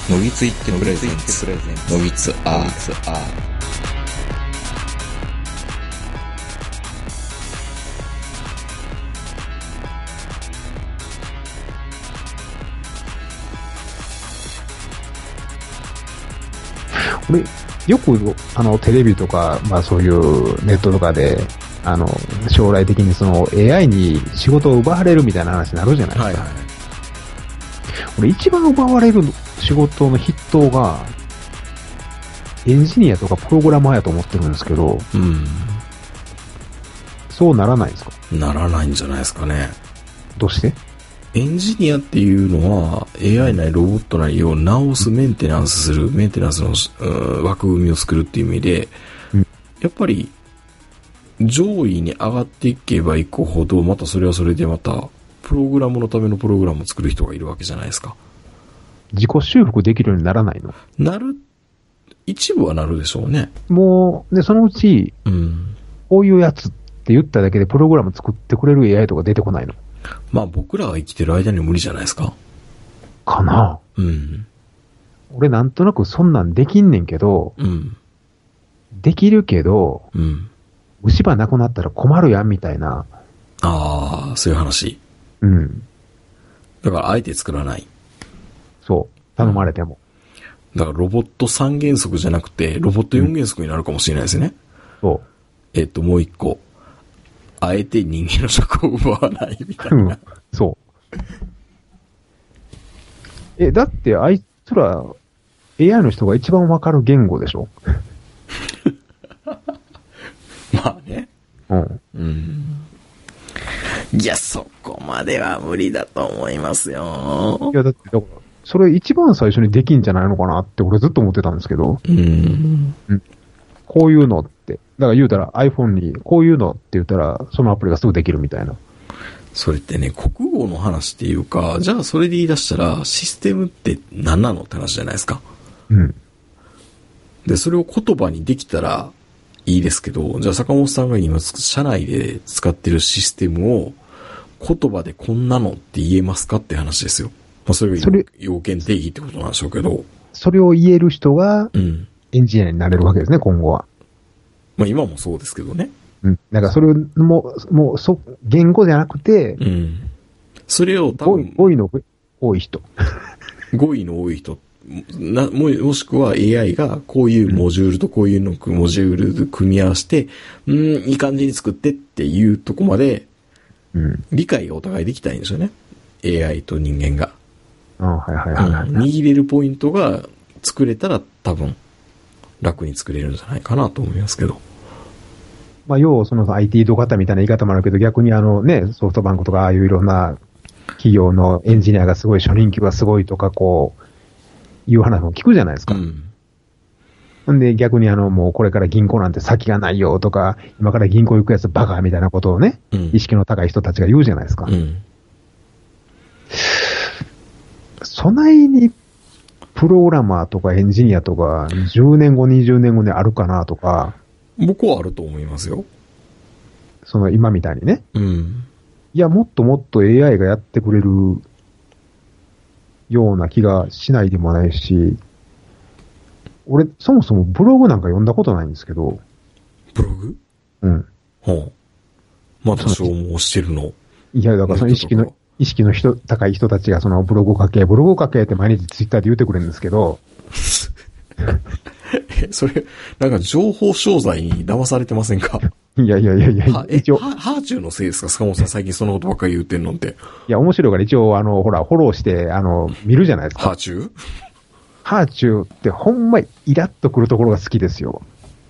のぎついってプレゼンツのぎつアー俺、よく、テレビとか、まあそういうネットとかで、将来的にその AI に仕事を奪われるみたいな話になるじゃないですか。はいはい、俺一番奪われる仕事の筆頭が、エンジニアとかプログラマーやと思ってるんですけど、 うん。 そうならないですか？ ならないんじゃないですかね。 どうして？ エンジニアっていうのは AI なりロボットなりを直すメンテナンスする、メンテナンスの枠組みを作るっていう意味で、やっぱり上位に上がっていけばいくほど、またそれはそれでまたプログラムのためのプログラムを作る人がいるわけじゃないですか。 自己修復できるようにならないの？ 一部はなるでしょうね。 もう、で、そのうち、こういうやつって言っただけでプログラム作ってくれる AI とか出てこないの？ まあ僕らが生きてる間には無理じゃないですか。 かな？俺なんとなくそんなんできんねんけど、できるけど、虫歯なくなったら困るやんみたいな。 ああ、そういう話。だからあえて作らない。 そう。頼まれても。 だからロボット3原則じゃなくて、ロボット4原則になるかもしれないですね。 そう。 もう一個。あえて人間の職を奪わないみたいな。 そう。だってあいつら AI の人が一番わかる言語でしょ？ まあね。いや、そこまでは無理だと思いますよ。 いや、だって、それ一番最初にできんじゃないのかなって俺ずっと思ってたんですけど。こういうのって。だから言うたら iPhone にこういうのって言ったらそのアプリがすぐできるみたいな。 それってね、国語の話っていうか、じゃあそれで言い出したらシステムって何なのって話じゃないですか。で、それを言葉にできたらいいですけど、じゃあ坂本さんが今社内で使ってるシステムを言葉でこんなのって言えますかって話ですよ。まあそれが要件定義ってことなんでしょうけど。 それを言える人がエンジニアになれるわけですね、今後は。まあ今もそうですけどね。 だからそれも言語じゃなくて、 それを多分語彙の多い人。 語彙の多い人。もしくは AI がこういうモジュールとこういうのモジュールで組み合わせて、いい感じに作ってっていうとこまで、理解がお互いできたらいいんですよね。AI と人間が。握れるポイントが作れたら多分楽に作れるんじゃないかなと思いますけど。 まあ、要はその IT 土方みたいな言い方もあるけど、逆にソフトバンクとかああいういろんな企業のエンジニアがすごい、初任給がすごいとかこう、いう話も聞くじゃないですか。んで逆にもうこれから銀行なんて先がないよとか、今から銀行行くやつバカみたいなことをね、意識の高い人たちが言うじゃないですか。そないにプログラマーとかエンジニアとか10年後、20年後にあるかなとか。 僕はあると思いますよ。 その今みたいにね。いや、もっともっと AI がやってくれるような気がしないでもないし、俺、そもそもブログなんか読んだことないんですけど。 ブログ？まだ消耗してるの？いや、だからその意識の高い人たちがそのブログ書けって毎日ツイッターで言ってくれるんですけど。 それ、なんか情報商材に騙されてませんか？ いや、 一応。ハーチューのせいですか？坂本さん最近そのことばっかり言ってんのって。 いや、面白いから一応ほら、フォローして、見るじゃないですか。 ハーチューってほんまイラッとくるところが好きですよ。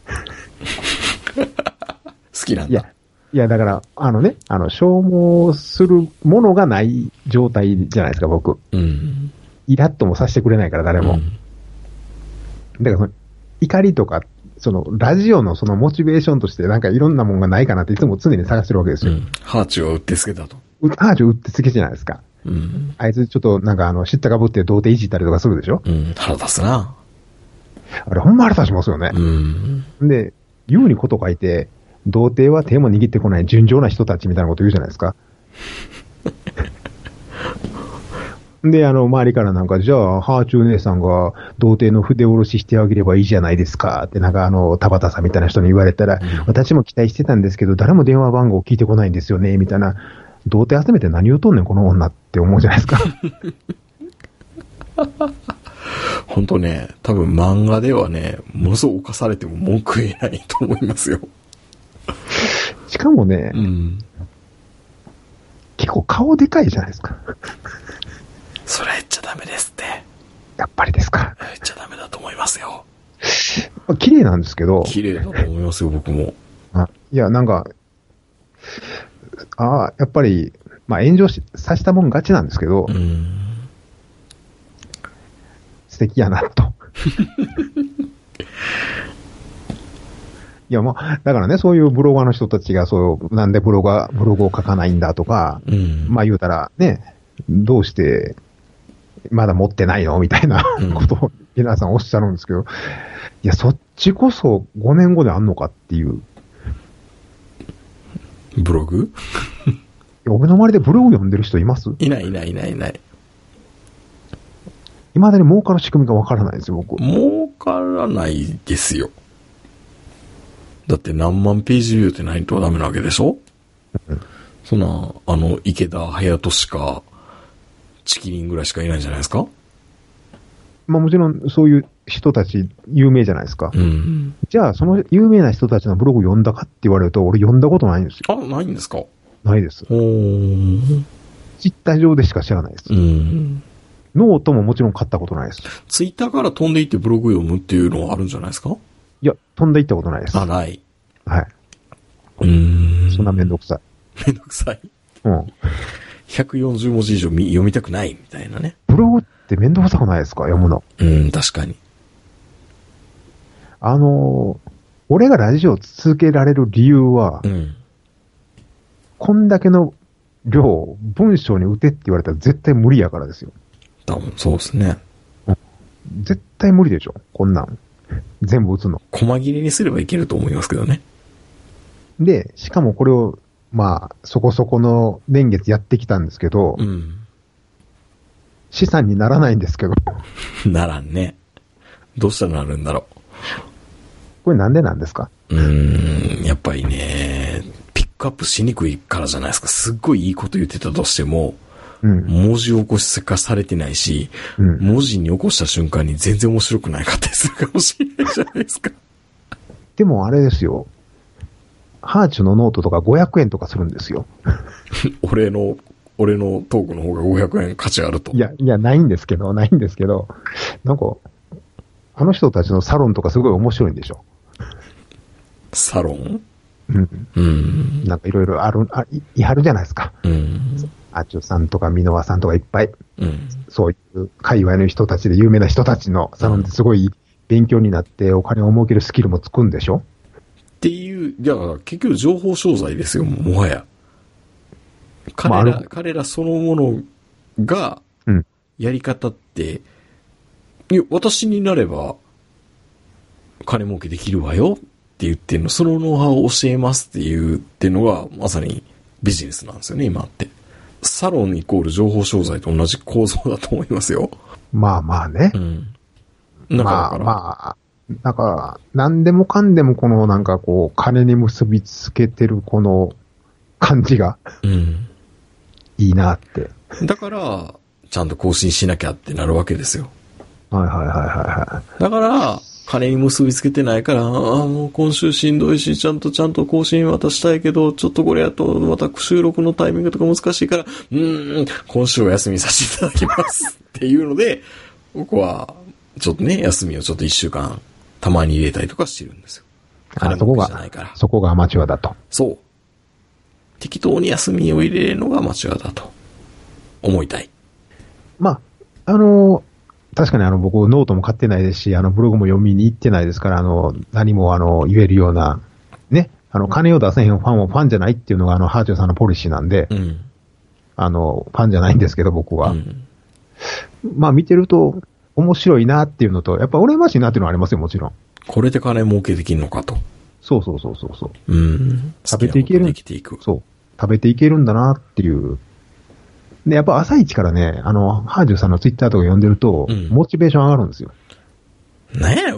好きなんだ。 いや、だから、消耗するものがない状態じゃないですか、僕。イラッともさせてくれないから、誰も。だから怒りとか、ラジオのそのモチベーションとしてなんかいろんなもんがないかなっていつも常に探してるわけですよ。 ハーチューはうってつけだと。 ハーチューうってつけじゃないですか。あいつちょっとなんか知ったかぶって童貞いじったりとかするでしょ？ 腹立つな。 あれほんま腹立ちますよね。で、言うにこと書いて、童貞は手も握ってこない純情な人たちみたいなこと言うじゃないですか。 で、周りからなんか、じゃあ、ハーチュー姉さんが童貞の筆下ろししてあげればいいじゃないですかって、なんか田畑さんみたいな人に言われたら、私も期待してたんですけど、誰も電話番号聞いてこないんですよね、みたいな。童貞集めて何言うとんねん、この女って思うじゃないですか。 本当ね、多分漫画ではね、ものすごく犯されても文句言えないと思いますよ。 しかもね、 うん。 結構顔でかいじゃないですか。 それ言っちゃダメですって。 やっぱりですか。 言っちゃダメだと思いますよ。 綺麗なんですけど。 綺麗だと思いますよ、僕も。 いや、なんか、やっぱり、まあ炎上させたもん勝ちなんですけど、素敵やなと。いや、だからね、そういうブロガーの人たちが、なんでブログを書かないんだとか、まあ言うたら、ね、どうして、まだ持ってないのみたいなことを皆さんおっしゃるんですけど、いや、そっちこそ5年後であんのかっていう。 ブログ俺の周りでブログ読んでる人います？ いない。 未だに儲かる仕組みがわからないですよ、僕。 儲からないですよ。だって何万ページビューってないとダメなわけでしょ？そんな、池田隼人しか、チキリンぐらいしかいないんじゃないですか？ まあもちろんそういう人たち有名じゃないですか。じゃあその有名な人たちのブログ読んだかって言われると俺読んだことないんですよ。 ないんですか？ ないです。実態上でしか知らないです。ノートももちろん買ったことないです。 ツイッターから飛んでいってブログ読むっていうのはあるんじゃないですか？ いや、飛んでいったことないです。 ない。 はい。そんなめんどくさい。 めんどくさい。140文字以上読みたくないみたいなね。 ブログってめんどくさくないですか？読むの。 確かに。 俺がラジオを続けられる理由は、こんだけの量を文章に打てって言われたら絶対無理やからですよ。 多分そうですね。 絶対無理でしょ、こんなん。全部打つの。 細切れにすればいけると思いますけどね。 で、しかもこれを、まあ、そこそこの年月やってきたんですけど、資産にならないんですけど。 ならんね。どうしたらなるんだろう。 これなんでなんですか？ やっぱりね、ピックアップしにくいからじゃないですか。すっごいいいこと言ってたとしても、文字起こし化されてないし、文字に起こした瞬間に全然面白くないかったりするかもしれないじゃないですか。 でもあれですよ。ハーチュのノートとか500円とかするんですよ。 俺のトークの方が500円価値あると。 いや、ないんですけど、なんか、あの人たちのサロンとかすごい面白いんでしょ。 サロン？ なんかいろいろいはるじゃないですか。アチュさんとかミノワさんとかいっぱい。そういう界隈の人たちで有名な人たちのサロンってすごい勉強になってお金を儲けるスキルもつくんでしょっていう、じゃあ結局情報商材ですよ、もはや。彼らそのものが、やり方って、私になれば、金儲けできるわよって言ってんの、そのノウハウを教えますって言ってのが、まさにビジネスなんですよね、今って。サロンイコール情報商材と同じ構造だと思いますよ。 まあまあね。だから、何でもかんでもこのなんかこう、金に結びつけてるこの感じが、いいなって。 だから、ちゃんと更新しなきゃってなるわけですよ。 だから、金に結びつけてないから、もう今週しんどいし、ちゃんと更新渡したいけど、ちょっとこれやと、また収録のタイミングとか難しいから、今週お休みさせていただきますっていうので、僕は、ちょっとね、休みをちょっと1週間、たまに入れたりとかしてるんですよ。 そこがアマチュアだと。 そう。適当に休みを入れるのがアマチュアだと思いたい。 まあ、確かに僕ノートも買ってないですし、ブログも読みに行ってないですから、何も言えるような、ね、金を出せへんファンはファンじゃないっていうのがハーチューさんのポリシーなんで、ファンじゃないんですけど僕は。まあ見てると面白いなっていうのと、やっぱ羨ましいなっていうのはありますよ、もちろん。 これで金儲けできるのかと。 そう。食べていける。そう。食べていけるんだなっていう。 で、やっぱ朝一からね、ハージュさんのツイッターとか読んでると、モチベーション上がるんですよ。 ねえ、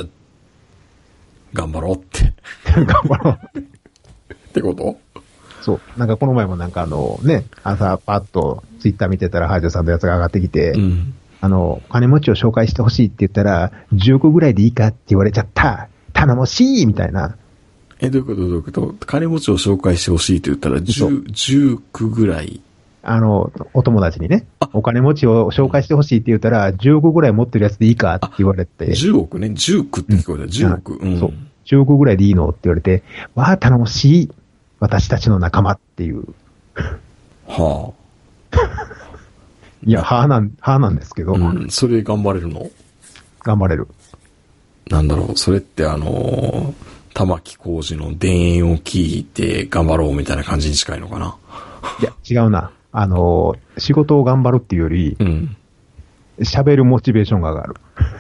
頑張ろうって。 頑張ろう。 ってこと？ そう。なんかこの前もなんか朝パッとツイッター見てたらハージュさんのやつが上がってきて、金持ちを紹介してほしいって言ったら、10億ぐらいでいいかって言われちゃった。頼もしいみたいな。 どういうこと金持ちを紹介してほしいって言ったら、10億ぐらい。 お友達にね、お金持ちを紹介してほしいって言ったら、10億ぐらい持ってるやつでいいかって言われて。 10億ね。10億って聞こえた。10億。 そう。10億ぐらいでいいのって言われて、わあ、頼もしい。私たちの仲間っていう。 はあ。 いや、はあなんですけど。 それ頑張れるの？ 頑張れる。 なんだろう、それって玉置浩二の田園を聞いて頑張ろうみたいな感じに近いのかな？ いや、違うな。仕事を頑張るっていうより、喋るモチベーションが上がる。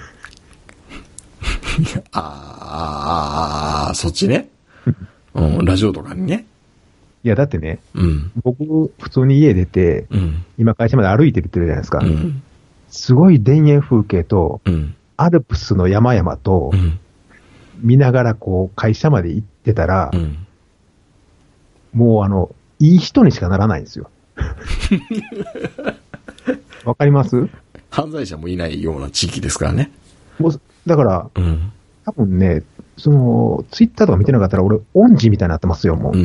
そっちね。ラジオとかにね。 いや、だってね、僕、普通に家出て、今会社まで歩いてるって言うじゃないですか。すごい田園風景と、アルプスの山々と、見ながらこう、会社まで行ってたら、もういい人にしかならないんですよ。わかります？ 犯罪者もいないような地域ですからね。 もうだから、多分ね、ツイッターとか見てなかったら俺、恩師みたいになってますよ、もう。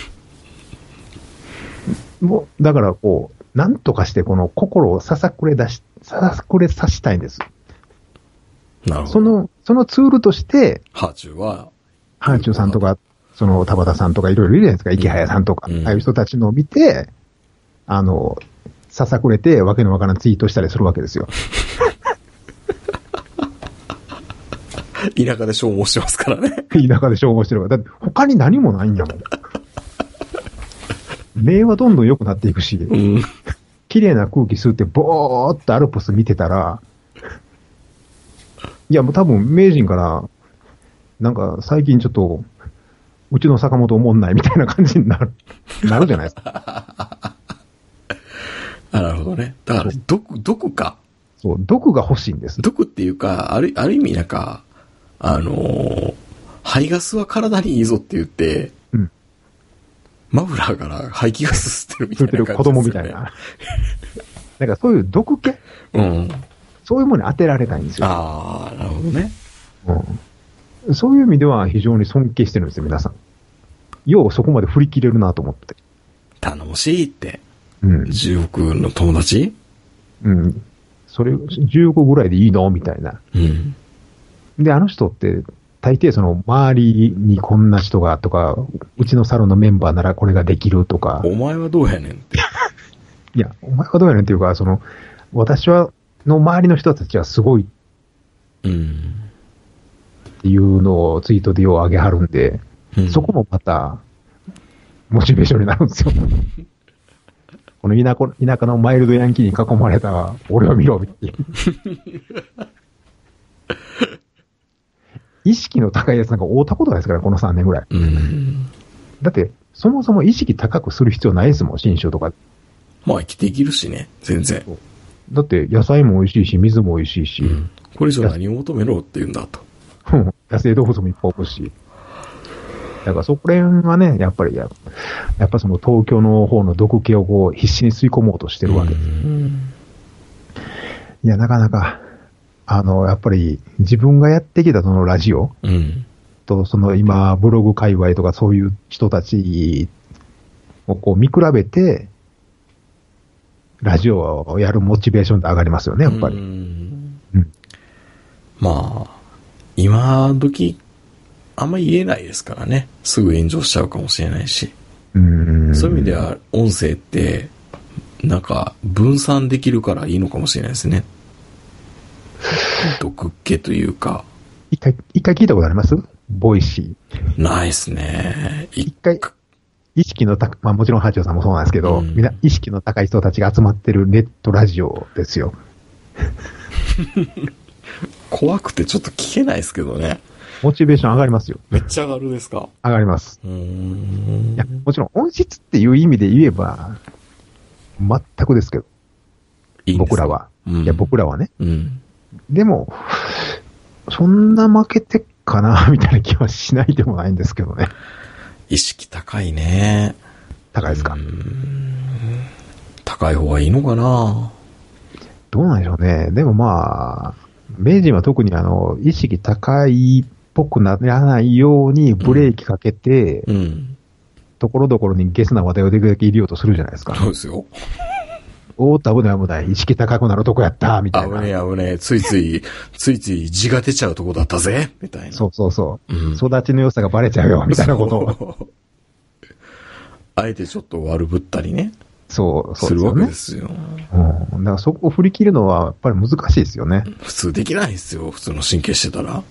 もう、だからこう、なんとかしてこの心をささくれさせたいんです。 なるほど。 そのツールとして、 ハーチューさんとか、田畑さんとかいろいろいるじゃないですか、池早さんとか、ああいう人たちのを見て、ささくれてわけのわからんツイートしたりするわけですよ。 田舎で消耗してますからね。 田舎で消耗してるから。だって他に何もないんやもん。目はどんどん良くなっていくし、綺麗な空気吸ってぼーっとアルプス見てたら、いやもう多分名人から、なんか最近ちょっと、うちの坂本思んないみたいな感じになるじゃないですか。 なるほどね。だから、毒か。 そう、毒が欲しいんです。 毒っていうか、ある意味なんか、排ガスは体にいいぞって言って、マフラーから排気ガス吸ってるみたいな感じですよね。吸ってる子供みたいな。なんかそういう毒気そういうものに当てられたいんですよ。 ああ、なるほどね。 そういう意味では非常に尊敬してるんですよ、皆さん。ようそこまで振り切れるなと思って。 頼もしいって。10億の友達？ それ、10億ぐらいでいいのみたいな。で、あの人って、大抵周りにこんな人がとか、うちのサロンのメンバーならこれができるとか。 お前はどうやねんって。 いや、お前はどうやねんっていうか、私の周りの人たちはすごい。っていうのをツイートでよう上げはるんで、そこもまた、モチベーションになるんですよ。この田舎のマイルドヤンキーに囲まれた俺を見ろっていう。意識の高いやつなんか会うたことないですから、この3年ぐらい。だって、そもそも意識高くする必要ないですもん、新種とか。 まあ生きていけるしね、全然。 だって野菜も美味しいし、水も美味しいし。 これ以上何を求めろって言うんだと。 野生動物もいっぱいおるし。だからそこら辺はね、やっぱ東京の方の毒気をこう必死に吸い込もうとしてるわけです。いや、なかなか、やっぱり自分がやってきたそのラジオと、今、ブログ界隈とかそういう人たちをこう見比べて、ラジオをやるモチベーションって上がりますよね、やっぱり。 まあ、今時、あんま言えないですからね。すぐ炎上しちゃうかもしれないし。そういう意味では、音声って、なんか、分散できるからいいのかもしれないですね。毒気というか。 一回聞いたことあります？ボイシー。ないっすね。 一回、意識の高い、まあもちろんハチョウさんもそうなんですけど、みんな意識の高い人たちが集まってるネットラジオですよ。 怖くてちょっと聞けないですけどね。 モチベーション上がりますよ。 めっちゃ上がるですか？ 上がります。いや、もちろん音質っていう意味で言えば、 全くですけど。 いいんですか？ 僕らは。 うん。 いや、僕らはね。 うん。 でも、そんな負けてっかな、みたいな気はしないでもないんですけどね。 意識高いね。 高いですか？ 高い方がいいのかな。 どうなんでしょうね。でもまあ、名人は特に意識高いっぽくならないようにブレーキかけて、 うん。 ところどころにゲスな話題をできるだけ入れようとするじゃないですか。 そうですよ。 おーっと危ない危ない。意識高くなるとこやった、みたいな。 危ねえ危ねえ。ついつい字が出ちゃうとこだったぜみたいな。 そうそうそう。 うん育ちの良さがバレちゃうよ、みたいなことを。 そうあえてちょっと悪ぶったりね。 そう、そうするわけよね。 ですよ。 うん。だからそこを振り切るのはやっぱり難しいですよね。 普通できないですよ。普通の神経してたら。 ま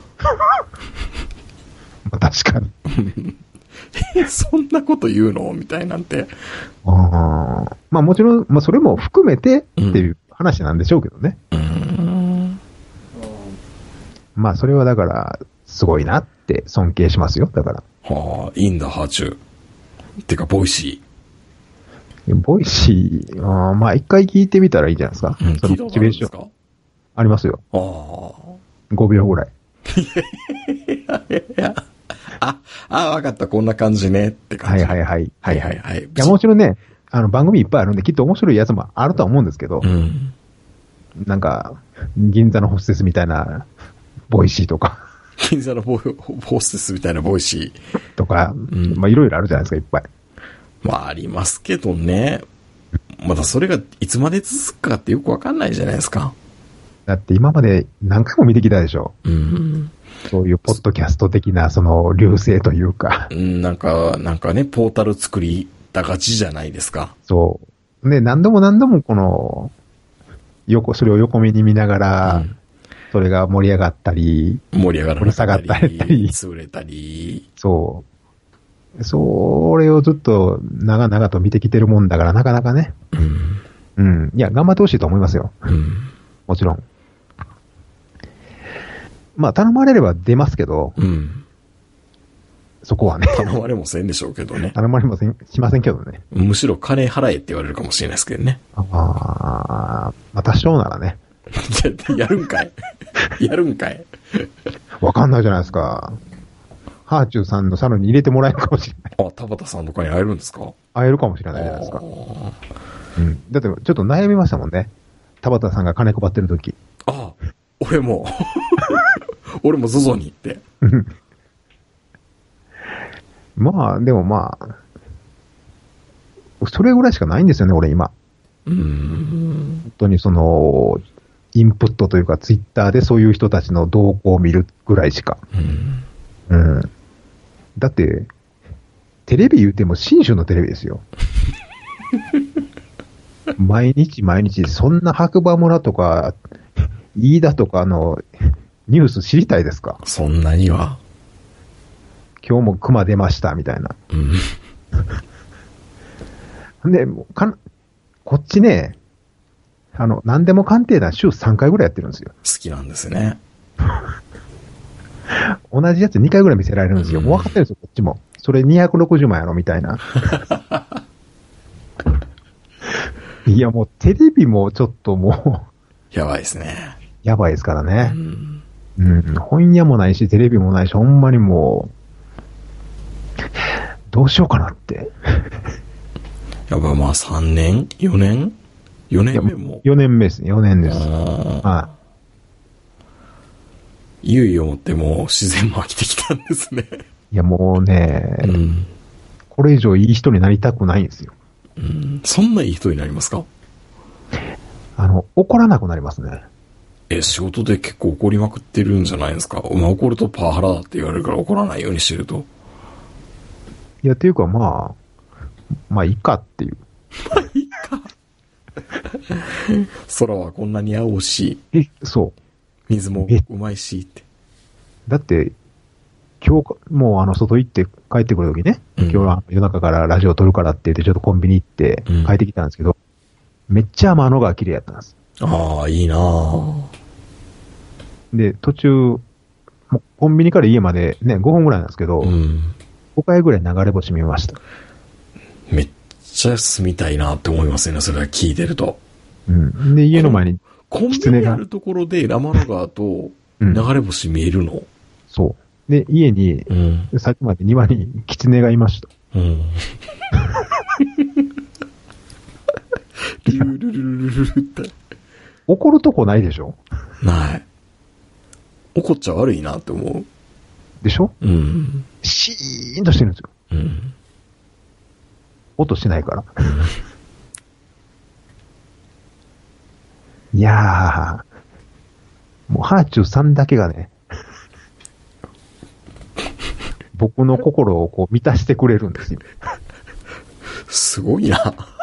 あ確かに。 そんなこと言うのみたいなんて。 まあもちろん、まあそれも含めてっていう話なんでしょうけどね。まあそれはだから、すごいなって尊敬しますよ。だから。 はあ、いいんだ、ハーチュー。てか、ボイシボイシー、まあ一回聞いてみたらいいんじゃないですか。 ー。うん、 その聞いたことあるんですか？ ありますよ。 あ 5秒ぐらい。 わかった、こんな感じねって感じ。 はいはいはい。 はいはいはい。 いやもちろんね、番組いっぱいあるんで、きっと面白いやつもあるとは思うんですけど、 うん。 なんか、銀座のホステスみたいな、ボイシーとか、 銀座のホステスみたいなボイシとか、 んまあいろいろあるじゃないですか、いっぱい。 ー。まあ、ありますけどね。まだそれがいつまで続くかってよくわかんないじゃないですか。 だって今まで何回も見てきたでしょ。 うん。 そういうポッドキャスト的な、その、流星というか、 なんかね、ポータル作りたがちじゃないですか。 そう。で、何度もこの、それを横目に見ながら、 うんそれが盛り上がったり、 盛り上がらなかった下がったり潰れたり。 そう。それをずっと長々と見てきてるもんだから、なかなかね。 うん。 うん。いや、頑張ってほしいと思いますよ。 うん。 もちろん。まあ、頼まれれば出ますけど、 うん。 そこはね。 頼まれもせんでしょうけどね。 頼まれません、しませんけどね。 むしろ金払えって言われるかもしれないですけどね。 まあ多少ならね。 やるんかいやるんかい。 わかんないじゃないですか。ハーチューさんのサロンに入れてもらえるかもしれない。 あ、田畑さんとかに会えるんですか？ 会えるかもしれないじゃないですか。うん。だって、ちょっと悩みましたもんね。田畑さんが金配ってる時。 あ、俺も。俺も ZOZO に行って。 まあ、でもまあ、それぐらいしかないんですよね、俺今。本当にその、インプットというか、ツイッターでそういう人たちの動向を見るぐらいしか。うん。だって、テレビ言うても新種のテレビですよ。毎日、そんな白馬村とか、飯田とかのニュース知りたいですか？ そんなには。 今日も熊出ました、みたいな。で、こっちね、何でも鑑定団週3回ぐらいやってるんですよ。 好きなんですね。 同じやつ2回ぐらい見せられるんですよ。もう分かってるんですよ、こっちも。それ260万やろ、みたいな。いや、もうテレビもちょっともやばいですね。 う、やばいですからね。本屋もないし、テレビもないし、ほんまにもう、どうしようかなって。 やっぱまあ3年 ?4 年 ?4 年目も。 4年目ですね、4年です。はいよいよもってもう自然も飽きてきたんですね。 いや、もうね、これ以上いい人になりたくないんですよ。 そんないい人になりますか？ 怒らなくなりますね。 仕事で結構怒りまくってるんじゃないですか？まあ怒るとパワハラだって言われるから怒らないようにしてると。 いや、っていうかまあいいかっていう。 まあいいか。空はこんなに青し、 そう。 水もうまいしって。 だって、今日、もう外行って帰ってくるときね、今日は夜中からラジオ撮るからって言ってちょっとコンビニ行って帰ってきたんですけど、めっちゃ天の川綺麗やったんです。 ああ、いいなぁ。 で、途中、もうコンビニから家までね、5分ぐらいなんですけど、5回ぐらい流れ星見ました。 めっちゃ住みたいなって思いますよね、それは聞いてると。 うん。で、家の前に、 コンビニあるところでラマロ川と流れ星見えるの、 そう。で、家に、さっきまで庭に狐がいました。うん。 ルルルルルルって。 怒るとこないでしょ？ ない。怒っちゃ悪いなって思う。 でしょ？ うん。 シーンとしてるんですよ。 うん。 音しないから。いやー、もうハーチューさんだけがね、僕の心をこう満たしてくれるんですよ。 すごいな。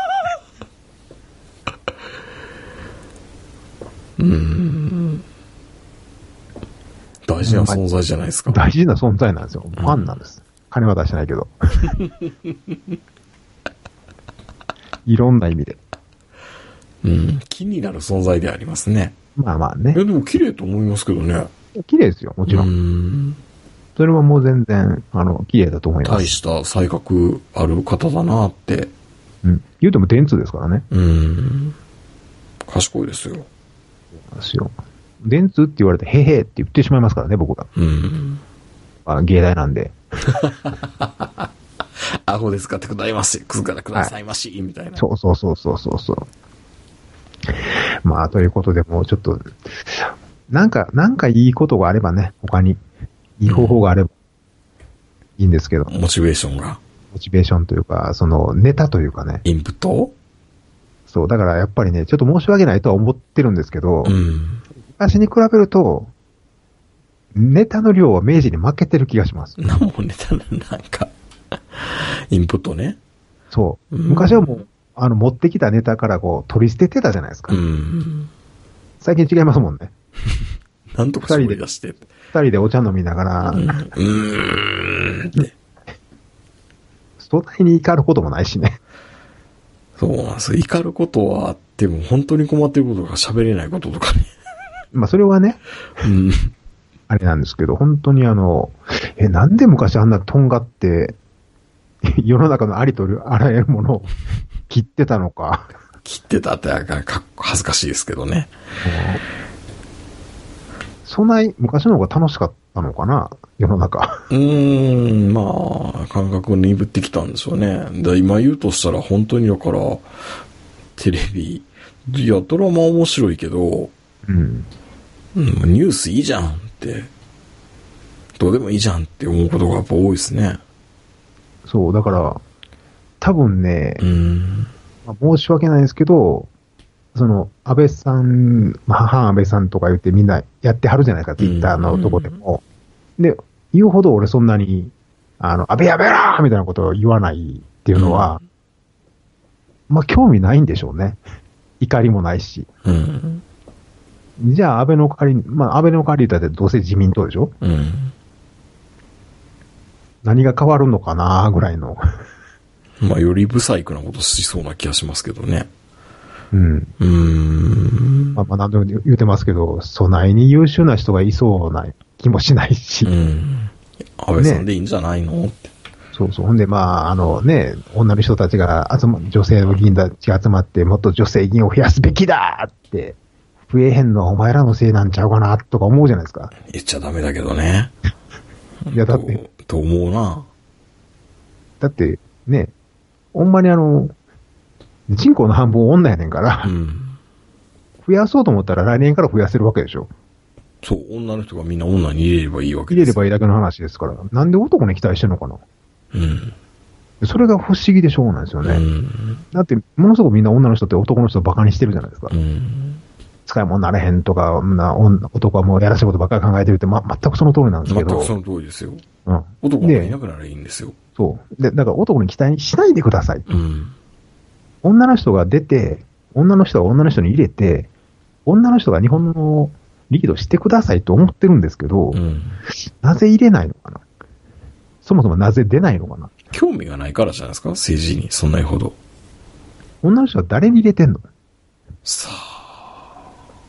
大事な存在じゃないですか。 大事な存在なんですよ。ファンなんです。金は出してないけど。いろんな意味で。 うん。気になる存在でありますね。 まあまあね。 でも綺麗と思いますけどね。 綺麗ですよ、もちろん。それはもう全然、綺麗だと思います。 大した才覚ある方だなって。 うん。言うても電通ですからね。 賢いですよ。 そうですよ。電通って言われて、へへって言ってしまいますからね、僕が。芸大なんで。 アホで使ってくださいまし、くださいまし、みたいな。 そう。まあ、ということで、もうちょっと、なんかいいことがあればね、他に、いい方法があれば、いいんですけど。 モチベーションが。 モチベーションというか、その、ネタというかね。 インプット？ そう、だからやっぱりね、ちょっと申し訳ないとは思ってるんですけど、昔に比べると、ネタの量は明治に負けてる気がします。 なんもネタなんか、インプットね。 そう。昔はもう、持ってきたネタからこう、取り捨ててたじゃないですか。最近違いますもんね。 なんとか絞り出して。 二人でお茶飲みながら、そんなに怒ることもないしね。 そうなんですよ。怒ることはあっても、本当に困ってることが喋れないこととかね。 まあ、それはね、あれなんですけど、本当になんで昔あんなとんがって、世の中のありとあらゆるものを切ってたのか。 切ってたって恥ずかしいですけどね。 そんなに昔の方が楽しかったのかな、世の中。 まあ、感覚が鈍ってきたんでしょうね。今言うとしたら本当にだから、テレビ、いや、ドラマ面白いけど、ニュースいいじゃんって、どうでもいいじゃんって思うことがやっぱ多いですね。 そう、だから、多分ね、まあ、申し訳ないんですけど、その、安倍さん、反安倍さんとか言ってみんなやってはるじゃないですか、ツイッターのとこでも。で、言うほど俺そんなに、安倍やめろみたいなことを言わないっていうのは、まあ、興味ないんでしょうね。怒りもないし。じゃあ、安倍の代わりに、まあ、安倍の代わりだってどうせ自民党でしょ？何が変わるのかなぐらいの。 まあ、より不細工なことしそうな気がしますけどね。 まあ、何でも言うてますけど、そないに優秀な人がいそうな気もしないし。 安倍さんでいいんじゃないのって。 そう。ほんで、まあ、女の人たちが女性の議員たちが集まって、もっと女性議員を増やすべきだって、増えへんのはお前らのせいなんちゃうかな、とか思うじゃないですか。 言っちゃダメだけどね。 いや、だって。 と思うな。 だって、ね、ほんまに人口の半分女やねんから、増やそうと思ったら来年から増やせるわけでしょ。 そう、女の人がみんな女に入れればいいわけです。入れればいいだけの話ですから。なんで男に期待してんのかな。それが不思議でしょうなんですよね。だって、ものすごくみんな女の人って男の人をバカにしてるじゃないですか。使い物なれへんとか、男はもうやらしいことばっかり考えてるって、全くその通りなんですけど。 全くその通りですよ。男がいなくならいいんですよ。 そう。で、だから男に期待しないでください。女の人が出て、女の人が女の人に入れて、女の人が日本のリードしてくださいと思ってるんですけど、なぜ入れないのかな。そもそもなぜ出ないのかな。 興味がないからじゃないですか、政治に、そんなにほど。 女の人は誰に入れてんの？ さあ。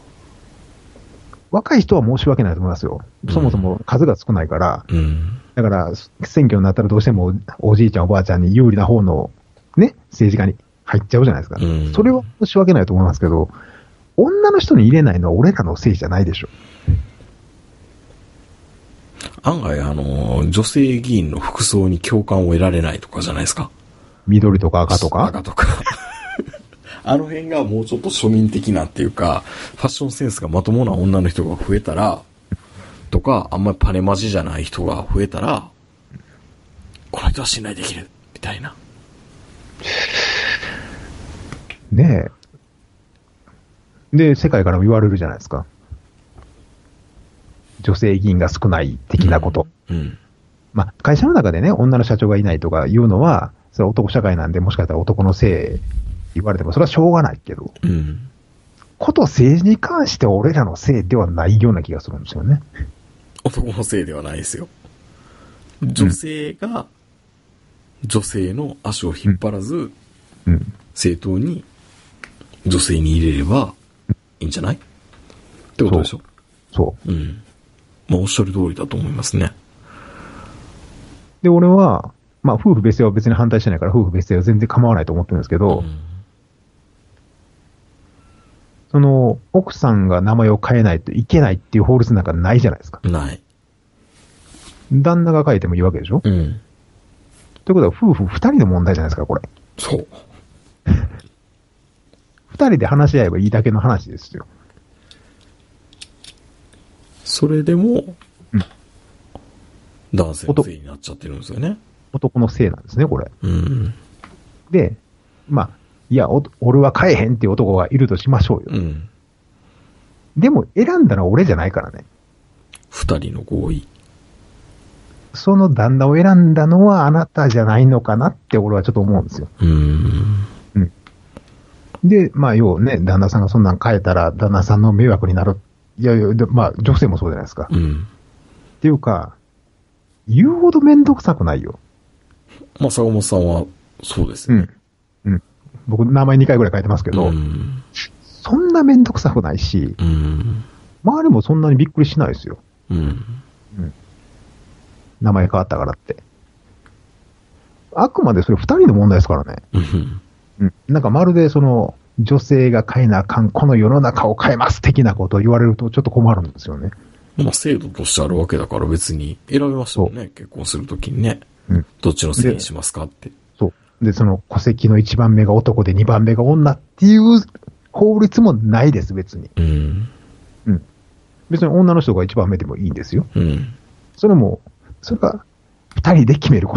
若い人は申し訳ないと思いますよ。そもそも数が少ないから。だから、選挙になったらどうしてもおじいちゃんおばあちゃんに有利な方のね、政治家に入っちゃうじゃないですか。 うん。 それは申し訳ないと思いますけど、女の人に入れないのは俺らのせいじゃないでしょ。 案外女性議員の服装に共感を得られないとかじゃないですか。 緑とか赤とか。 赤とか。あの辺がもうちょっと庶民的なっていうか、ファッションセンスがまともな女の人が増えたら、とか、あんまりパネマジじゃない人が増えたら、この人は信頼できる、みたいな。 ねえ。で、世界からも言われるじゃないですか。女性議員が少ない的なこと。 うん。 まあ、会社の中でね、女の社長がいないとかいうのは、それは男社会なんで、もしかしたら男のせい言われても、それはしょうがないけど、 うん。 こと政治に関しては俺らのせいではないような気がするんですよね。 男のせいではないですよ。女性が、女性の足を引っ張らず、 うん。 正当に女性に入れればいいんじゃないってことでしょ。 そう。うん。まあ、おっしゃる通りだと思いますね。 で、俺は、まあ、夫婦別姓は別に反対してないから、夫婦別姓は全然構わないと思ってるんですけど、 うん、 その、奥さんが名前を変えないといけないっていう法律なんかないじゃないですか。 ない。 旦那が変えてもいいわけでしょ。 うん。 ということは、夫婦二人の問題じゃないですか、これ。 そう。 二人で話し合えばいいだけの話ですよ。 それでも、 うん、 男性のせいになっちゃってるんですよね。 男のせいなんですね、これ。 うん。 で、まあ、いや、俺は変えへんっていう男がいるとしましょうよ。 うん。 でも、選んだのは俺じゃないからね。 二人の合意。 その旦那を選んだのはあなたじゃないのかなって俺はちょっと思うんですよ。うん。で、まあ、要ね、旦那さんがそんなん変えたら、旦那さんの迷惑になる。いやいや、まあ、女性もそうじゃないですか。 うん。 っていうか、言うほどめんどくさくないよ。 まあ、坂本さんは、そうですね。 うん。うん。僕、名前2回ぐらい変えてますけど、そんなめんどくさくないし、周りもそんなにびっくりしないですよ。名前変わったからって。あくまでそれ2人の問題ですからね。なんかまるでその、女性が変えなあかん、この世の中を変えます的なことを言われるとちょっと困るんですよね。 まあ、制度としてあるわけだから別に選びましたもんね。結婚するときにね。どっちのせいにしますかって。 そう。で、その戸籍の1番目が男で2番目が女っていう法律もないです、別に。別に女の人が1番目でもいいんですよ。それも、それが2人で決めること。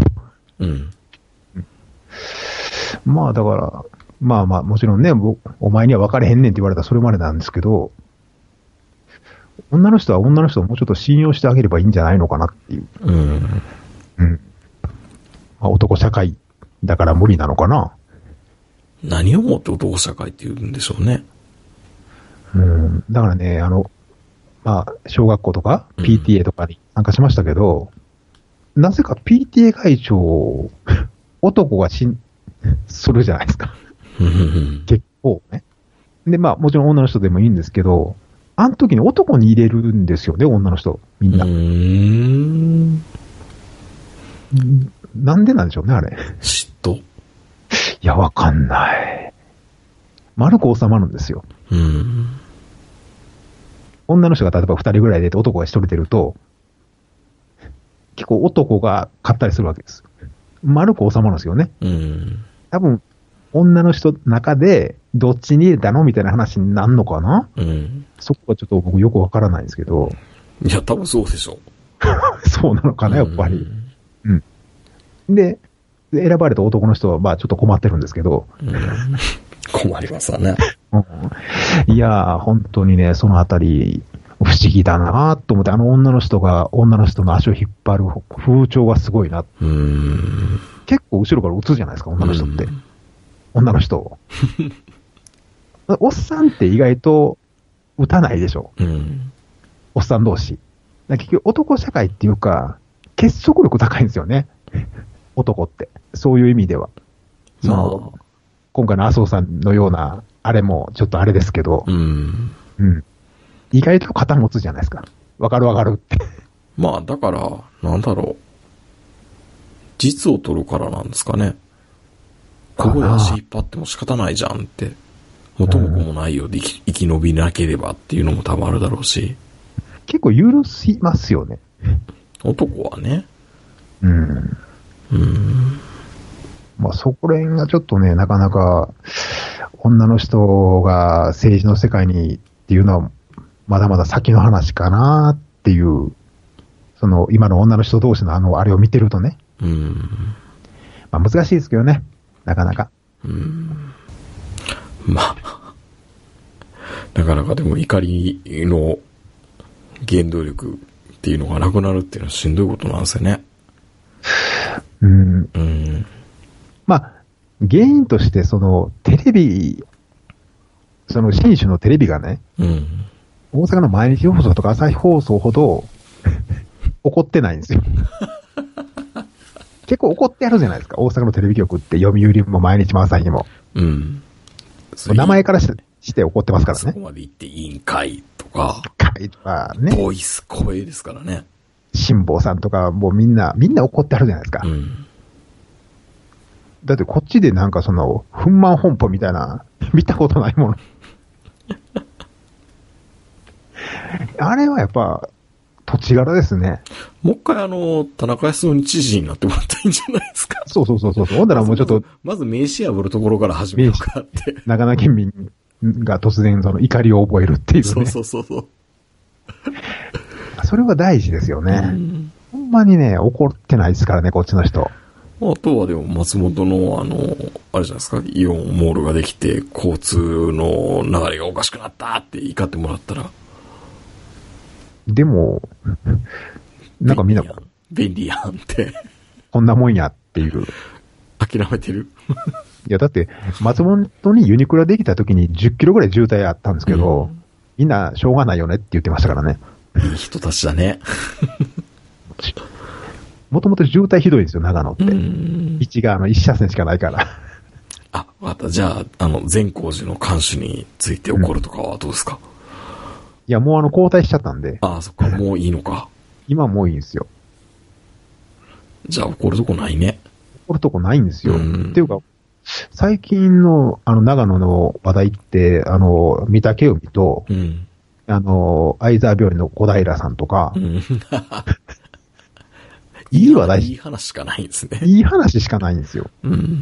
まあだから、まあまあもちろんね、お前には分かれへんねんって言われたらそれまでなんですけど、女の人は女の人をもうちょっと信用してあげればいいんじゃないのかなっていう。まあ、男社会だから無理なのかな。 何をもって男社会って言うんでしょうね。 だからね、まあ、小学校とか PTA とかに参加しましたけど、なぜか PTA 会長を男がするじゃないですか。結構ね。で、まあ、もちろん女の人でもいいんですけど、あの時に男に入れるんですよね、女の人。みんな。なんでなんでしょうね、あれ。 嫉妬？いや、わかんない。丸く収まるんですよ。女の人が例えば2人ぐらい出て男が1人出ると、結構男が勝ったりするわけです。丸く収まるんですよね。多分、女の人の中で、どっちに入れたのみたいな話になるのかな。そこはちょっと僕よくわからないんですけど。 いや、多分そうでしょう。そうなのかな、やっぱり。で、選ばれた男の人は、まあちょっと困ってるんですけど。 困りますわね。 いやー、本当にね、そのあたり、不思議だなと思って、女の人が女の人の足を引っ張る風潮がすごいな。結構後ろから打つじゃないですか、女の人って。女の人を。おっさんって意外と打たないでしょ。おっさん同士。結局男社会っていうか、結束力高いんですよね。男って。そういう意味では。今回の麻生さんのような、あれもちょっとあれですけど、意外と肩持つじゃないですか。わかるわかるって。 まあ、だから、なんだろう。実を取るからなんですかね。 ここで足引っ張っても仕方ないじゃんって。元も子もないよで生き延びなければっていうのも多分あるだろうし。 結構許しますよね。 男はね。 まあそこら辺がちょっとね、なかなか女の人が政治の世界にっていうのはまだまだ先の話かなっていう、その今の女の人同士のあれを見てるとね。まあ難しいですけどね、なかなか。 まあ、なかなかでも怒りの原動力っていうのがなくなるっていうのはしんどいことなんですよね。 まあ、原因として、その、テレビ、その、新種のテレビがね、大阪の毎日放送とか朝日放送ほど怒ってないんですよ。結構怒ってやるじゃないですか、大阪のテレビ局って、読売も毎日も朝日も。名前からして怒ってますからね。 そこまで言って委員会とか、 ね、 ボイス声ですからね。 辛坊さんとか、もうみんな怒ってあるじゃないですか。だってこっちでなんかその、憤懣本舗みたいな、見たことないもの。あれはやっぱ、土地柄ですね。 もう一回田中康夫に知事になってもらったらいいんじゃないですか。 そう。ほんだらもうちょっと。 まず名刺破るところから始めようかって。 長野県民が突然その怒りを覚えるっていうね。 そう。 それは大事ですよね。ほんまにね、怒ってないですからね、こっちの人。 あとはでも松本のあれじゃないですか、イオンモールができて交通の流れがおかしくなったって怒ってもらったら。 でも、なんかみんな、 便利やんって。 こんなもんやっていう。 諦めてるいや、だって、松本にユニクロできた時に10キロぐらい渋滞あったんですけど、みんなしょうがないよねって言ってましたからね。 いい人たちだね。 もともと渋滞ひどいんですよ、長野って。道が一車線しかないから。 あ、わかった。じゃあ、善光寺の看守について怒るとかはどうですか？ いや、もう交代しちゃったんで。 ああ、そっか、もういいのか。 今もういいんですよ。 じゃあ怒るとこないね。 怒るとこないんですよ。っていうか、最近の、長野の話題って、御嶽海と、相沢病院の小平さんとか、いい話題。 いい話しかないんですね。 いい話しかないんですよ。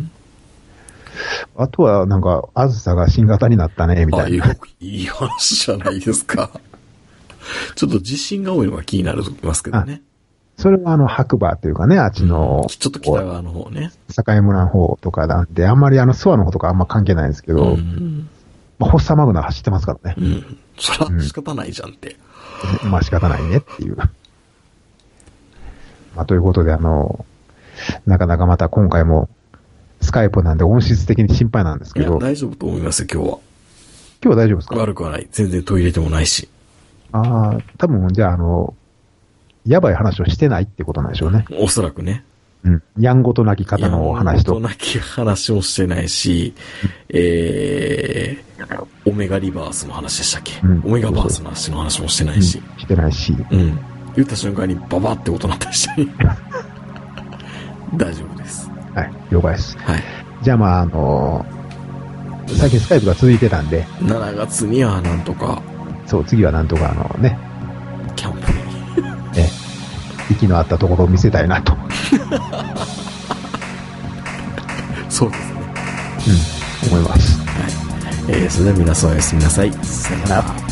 あとは、なんか、あずさが新型になったね、みたいな。 いい話じゃないですか。ちょっと自信が多いのが気になりますけどね。 それは白馬というかね、あっちの、 ちょっと北側の方ね。 境村の方とかなんで、あんまり諏訪の方とかあんま関係ないんですけど、まあ、ホッサマグナ走ってますからね。 それは仕方ないじゃんって。 まあ仕方ないねっていう。まあということでなかなかまた今回も、スカイプなんで音質的に心配なんですけど。いや、 大丈夫と思いますよ、今日は。 今日は大丈夫ですか？ 悪くはない。全然トイレでもないし。 ああ、多分じゃあやばい話をしてないってことなんでしょうね。 おそらくね。 やんごとなき方の話と。 やんごとなき話もしてないし、オメガリバースの話でしたっけ？オメガバースの話もしてないし。 してないし。 言った瞬間にババって音鳴ったりしたり。大丈夫です。 はい、了解です。 はい。 じゃあまあ最近スカイプが続いてたんで。 7月にはなんとか。 そう、次はなんとかね。 キャンプに。 息の合ったところを見せたいなと。 そうですね。 思います。 はい。それでは皆さんおやすみなさい。さよなら。